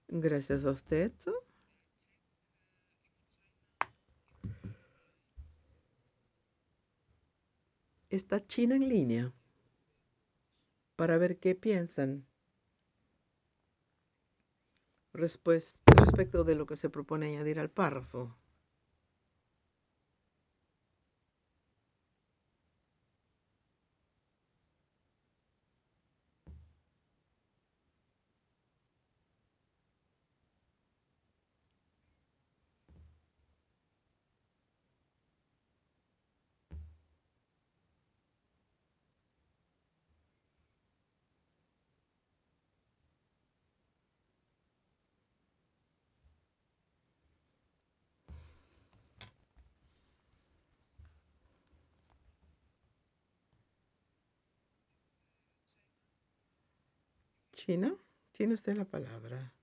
Gracias a usted. Está China en línea para ver qué piensan respecto de lo que se propone añadir al párrafo. China, tiene usted la palabra.